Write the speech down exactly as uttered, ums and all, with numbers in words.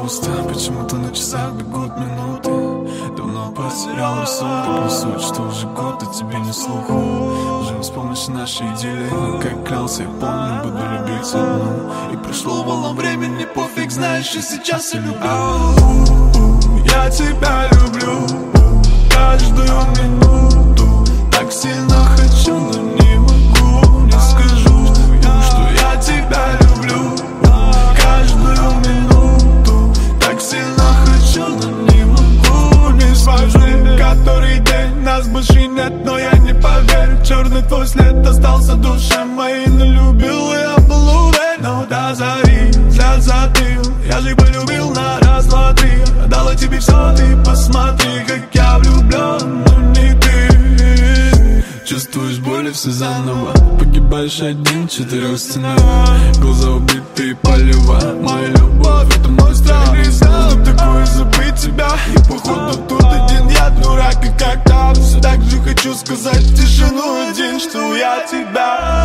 пусто, почему-то на часах бегут минуты. Давно потерял рассудок, не суть, что уже год, а тебе не слуху. Живем с помощью нашей идеи, как клялся, я помню, буду любить одну. И прошло волна времени, пофиг, знаешь, и сейчас я люблю. Я тебя люблю каждую минуту, так сильно хочу, но не могу, не скажу, что я тебя люблю каждую минуту, так сильно хочу, но не могу, не скажу. Который день, нас больше нет, но я не поверю. Черный твой след остался в душе моей, но любил я был уверен. Но до зари взгляд затыл, я же полюбил на раз, два, три. Дала тебе все, ты посмотри, как я влюблен, но не ты. Чувствуешь боль, все заново, погибаешь один, четырех стенах. Глаза убитые, полева, моя любовь, это мой страх. Что такое забыть тебя, и походу тут один я дурак, и как-то все так же хочу сказать в тишину один, что я тебя